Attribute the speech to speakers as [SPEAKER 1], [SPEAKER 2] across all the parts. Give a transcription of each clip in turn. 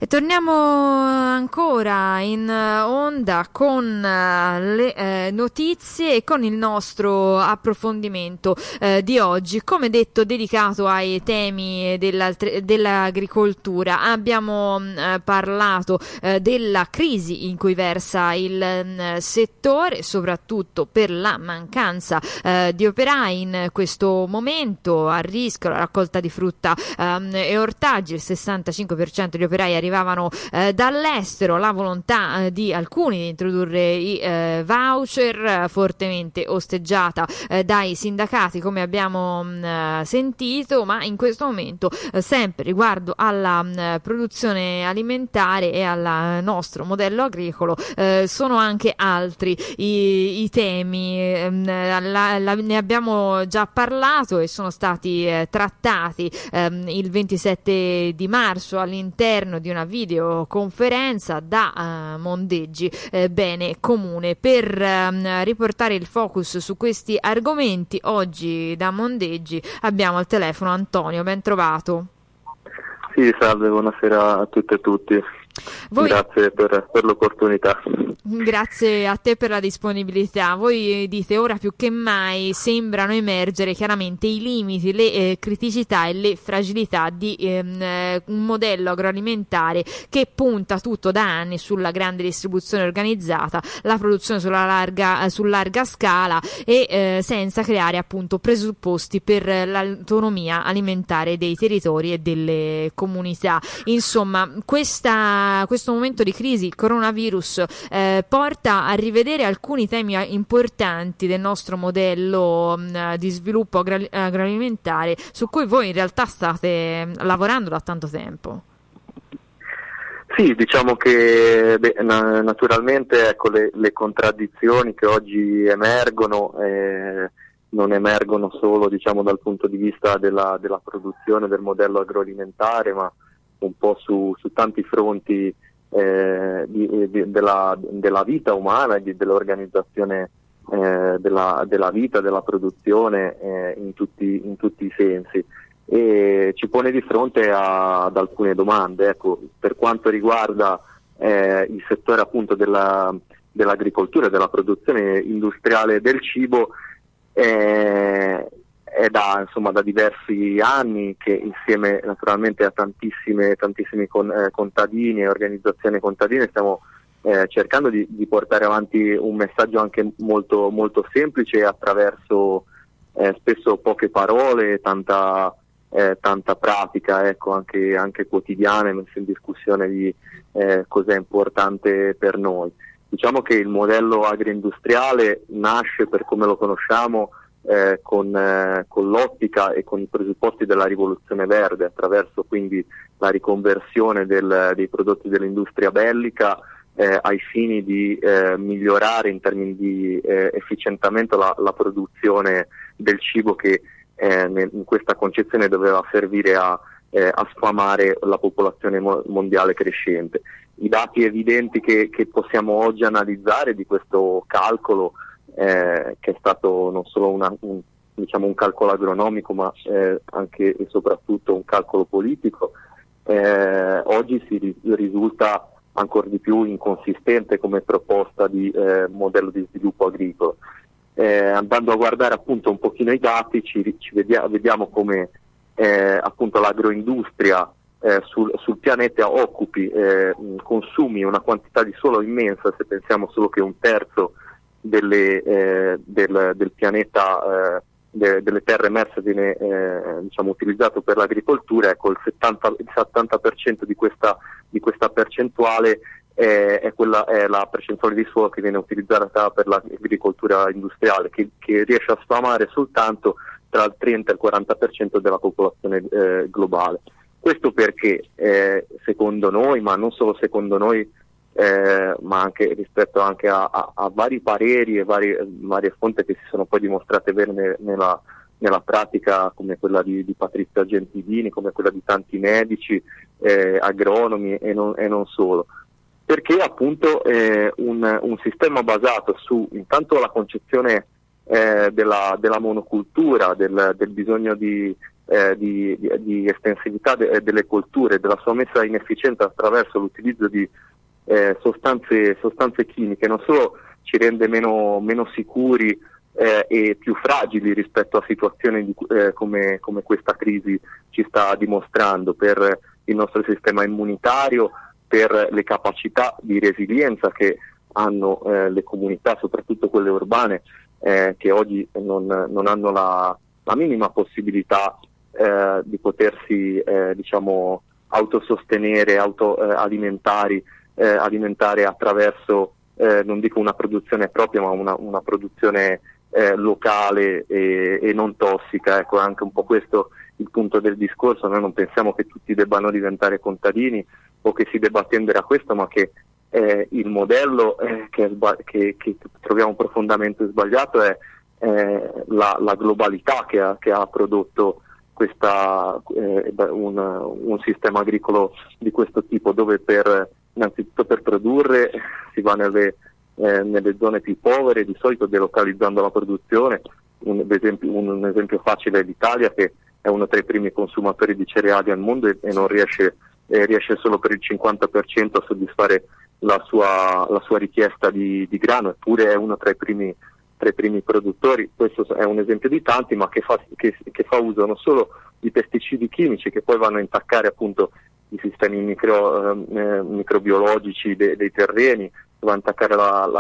[SPEAKER 1] E torniamo ancora in onda con le notizie e con il nostro approfondimento di oggi, come detto dedicato ai temi dell'agricoltura. Abbiamo parlato della crisi in cui versa il settore, soprattutto per la mancanza di operai in questo momento. A rischio la raccolta di frutta e ortaggi, il 65% di operai arrivavano dall'estero, la volontà di alcuni di introdurre i voucher, fortemente osteggiata dai sindacati, come abbiamo sentito, ma in questo momento sempre riguardo alla produzione alimentare e al nostro modello agricolo sono anche altri i temi. Ne abbiamo già parlato e sono stati trattati il 27 di marzo all'interno di una videoconferenza da Mondeggi Bene Comune. Per riportare il focus su questi argomenti, oggi da Mondeggi abbiamo al telefono Antonio, ben trovato.
[SPEAKER 2] Sì, salve, buonasera a tutte e tutti. Grazie per l'opportunità.
[SPEAKER 1] Grazie a te per la disponibilità. Voi dite ora più che mai sembrano emergere chiaramente i limiti, le criticità e le fragilità di un modello agroalimentare che punta tutto da anni sulla grande distribuzione organizzata, la produzione su larga scala e senza creare appunto presupposti per l'autonomia alimentare dei territori e delle comunità. Insomma, questo momento di crisi, il coronavirus, porta a rivedere alcuni temi importanti del nostro modello di sviluppo agroalimentare, su cui voi in realtà state lavorando da tanto tempo.
[SPEAKER 2] Sì, diciamo che naturalmente ecco, le contraddizioni che oggi emergono non emergono solo, diciamo, dal punto di vista della produzione del modello agroalimentare, ma un po' su tanti fronti della vita umana e dell'organizzazione della vita, della produzione in tutti i sensi, e ci pone di fronte ad alcune domande. Ecco, per quanto riguarda il settore appunto dell'agricoltura e della produzione industriale del cibo, è da diversi anni che, insieme naturalmente a tantissimi contadini e organizzazioni contadine, stiamo cercando di portare avanti un messaggio anche molto, molto semplice, attraverso spesso poche parole, tanta pratica, ecco, anche quotidiana, messa in discussione di cos'è importante per noi. Diciamo che il modello agroindustriale nasce, per come lo conosciamo, con l'ottica e con i presupposti della rivoluzione verde, attraverso quindi la riconversione dei prodotti dell'industria bellica ai fini di migliorare in termini di efficientamento la produzione del cibo, che in questa concezione doveva servire a sfamare la popolazione mondiale crescente. I dati evidenti che possiamo oggi analizzare di questo calcolo, che è stato non solo un calcolo agronomico, ma anche e soprattutto un calcolo politico, oggi si risulta ancora di più inconsistente come proposta di modello di sviluppo agricolo. Andando a guardare appunto un pochino i dati, vediamo come appunto l'agroindustria sul pianeta consumi una quantità di suolo immensa. Se pensiamo solo che un terzo del pianeta, delle terre emerse viene utilizzato per l'agricoltura, ecco, il 70% di questa percentuale è la percentuale di suolo che viene utilizzata per l'agricoltura industriale, che riesce a sfamare soltanto tra il 30 e il 40% della popolazione globale. Questo perché secondo noi, ma non solo secondo noi, ma anche rispetto anche a vari pareri e varie fonti che si sono poi dimostrate vere nella pratica, come quella di Patrizia Gentilini, come quella di tanti medici, agronomi e non solo. Perché appunto un sistema basato su intanto la concezione della monocultura, del bisogno di di estensività delle colture, della sua messa in efficienza attraverso l'utilizzo di sostanze chimiche, non solo ci rende meno sicuri e più fragili rispetto a situazioni come questa crisi ci sta dimostrando, per il nostro sistema immunitario, per le capacità di resilienza che hanno le comunità, soprattutto quelle urbane, che oggi non hanno la minima possibilità di potersi autosostenere, alimentare attraverso non dico una produzione propria, ma una produzione locale e non tossica. Ecco, anche un po' questo il punto del discorso. Noi non pensiamo che tutti debbano diventare contadini o che si debba tendere a questo, ma che il modello che troviamo profondamente sbagliato è la globalità che ha prodotto un sistema agricolo di questo tipo, dove innanzitutto per produrre si va nelle zone più povere, di solito delocalizzando la produzione. Un esempio facile è l'Italia, che è uno tra i primi consumatori di cereali al mondo e non riesce solo per il 50% a soddisfare la sua richiesta di grano, eppure è uno tra i primi produttori. Questo è un esempio di tanti, ma che fa uso non solo di pesticidi chimici, che poi vanno a intaccare appunto i sistemi microbiologici dei terreni, va a intaccare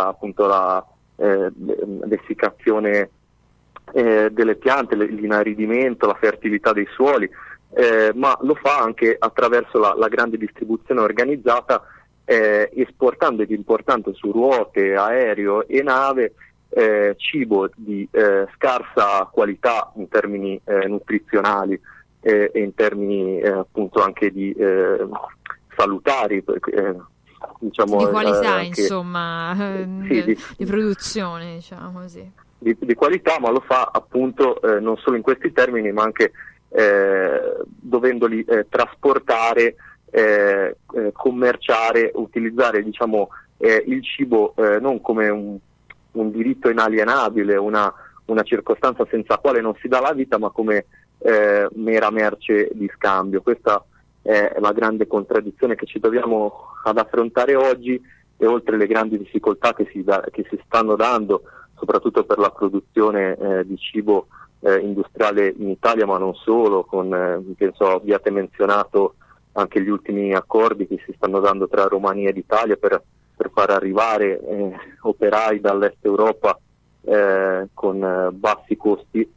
[SPEAKER 2] l'essiccazione delle piante, l'inaridimento, la fertilità dei suoli, ma lo fa anche attraverso la grande distribuzione organizzata, esportando ed importando su ruote, aereo e nave cibo di scarsa qualità in termini nutrizionali e in termini appunto anche di salutari, diciamo,
[SPEAKER 1] di qualità,
[SPEAKER 2] anche,
[SPEAKER 1] insomma,
[SPEAKER 2] sì,
[SPEAKER 1] di produzione, diciamo così.
[SPEAKER 2] Di qualità, ma lo fa appunto non solo in questi termini, ma anche dovendoli trasportare, commerciare, utilizzare, diciamo, il cibo non come un diritto inalienabile, una circostanza senza quale non si dà la vita, ma come mera merce di scambio. Questa è la grande contraddizione che ci troviamo ad affrontare oggi, e oltre le grandi difficoltà che si stanno dando, soprattutto per la produzione di cibo industriale in Italia, ma non solo, penso abbiate menzionato anche gli ultimi accordi che si stanno dando tra Romania ed Italia per far arrivare operai dall'est Europa con bassi costi.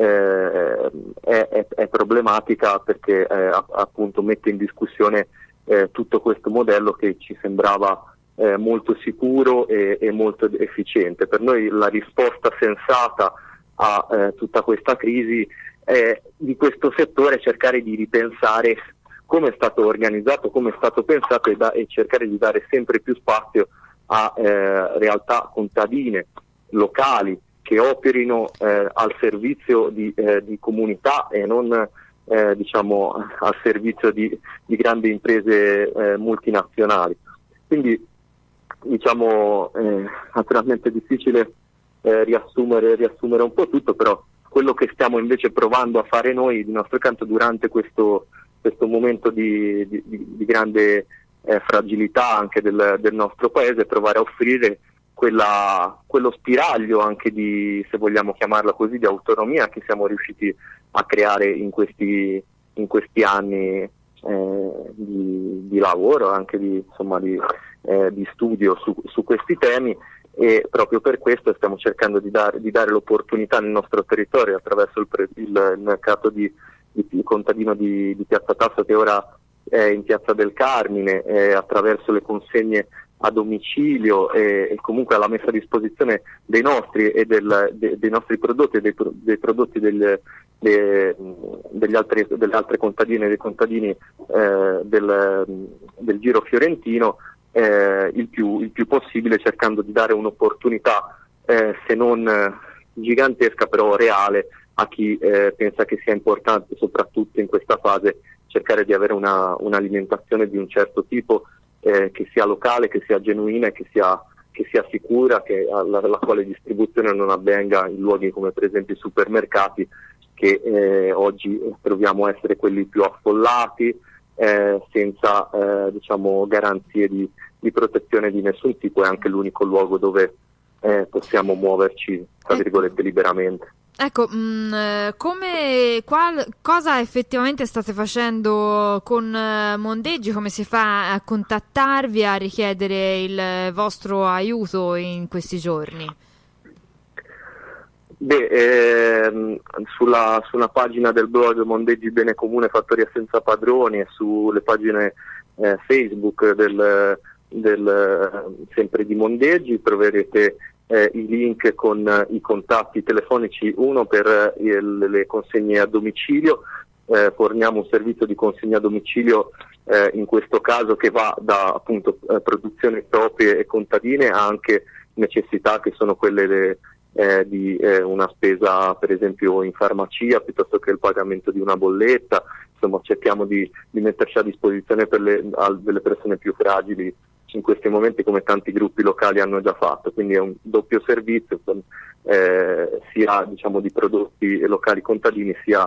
[SPEAKER 2] È problematica, perché appunto mette in discussione tutto questo modello che ci sembrava molto sicuro e molto efficiente. Per noi la risposta sensata a tutta questa crisi di questo settore è cercare di ripensare come è stato organizzato, come è stato pensato, e cercare di dare sempre più spazio a realtà contadine locali che operino al servizio di comunità e non diciamo al servizio di grandi imprese multinazionali. Quindi diciamo naturalmente è difficile riassumere un po' tutto, però quello che stiamo invece provando a fare noi di nostro canto durante questo momento di grande fragilità anche del nostro paese è provare a offrire quello spiraglio anche di, se vogliamo chiamarla così, di autonomia che siamo riusciti a creare in questi anni di lavoro, anche di studio su questi temi, e proprio per questo stiamo cercando di dare l'opportunità nel nostro territorio attraverso il mercato di contadino di Piazza Tasso, che ora è in Piazza del Carmine, attraverso le consegne a domicilio e comunque alla messa a disposizione dei nostri e dei nostri prodotti e dei prodotti delle altre contadine e dei contadini del Giro Fiorentino, il più possibile, cercando di dare un'opportunità se non gigantesca però reale a chi pensa che sia importante, soprattutto in questa fase, cercare di avere un'alimentazione di un certo tipo, che sia locale, che sia genuina e che sia sicura, la quale distribuzione non avvenga in luoghi come per esempio i supermercati, che oggi troviamo essere quelli più affollati, senza diciamo garanzie di protezione di nessun tipo. È anche l'unico luogo dove possiamo muoverci, tra virgolette, liberamente.
[SPEAKER 1] Ecco, cosa effettivamente state facendo con Mondeggi? Come si fa a contattarvi, a richiedere il vostro aiuto in questi giorni?
[SPEAKER 2] Sulla pagina del blog Mondeggi Bene Comune Fattoria Senza Padroni e sulle pagine Facebook sempre di Mondeggi troverete i link con i contatti telefonici, uno per le consegne a domicilio. Forniamo un servizio di consegna a domicilio in questo caso che va da appunto produzioni proprie e contadine a anche necessità che sono quelle di una spesa per esempio in farmacia, piuttosto che il pagamento di una bolletta. Insomma, cerchiamo di metterci a disposizione delle persone più fragili in questi momenti, come tanti gruppi locali hanno già fatto. Quindi è un doppio servizio, sia diciamo di prodotti locali contadini, sia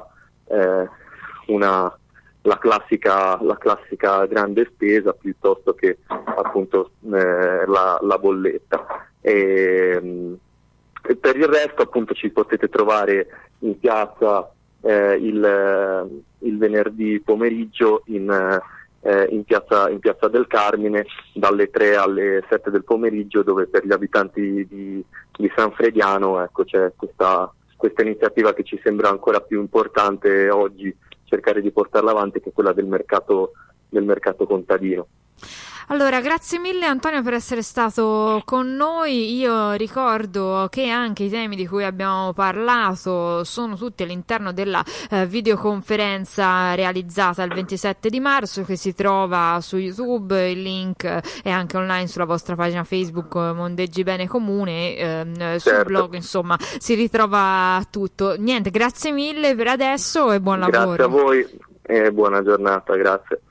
[SPEAKER 2] la classica grande spesa, piuttosto che appunto la bolletta. E per il resto appunto ci potete trovare in piazza il venerdì pomeriggio in piazza del Carmine dalle 3 alle 7 del pomeriggio, dove per gli abitanti di San Frediano c'è questa iniziativa che ci sembra ancora più importante oggi cercare di portarla avanti, che è quella del mercato contadino.
[SPEAKER 1] Allora, grazie mille Antonio per essere stato con noi. Io ricordo che anche i temi di cui abbiamo parlato sono tutti all'interno della videoconferenza realizzata il 27 di marzo, che si trova su YouTube. Il link è anche online sulla vostra pagina Facebook Mondeggi Bene Comune, sul blog, insomma, si ritrova tutto. Niente, grazie mille per adesso e buon lavoro.
[SPEAKER 2] Grazie a voi e buona giornata, grazie.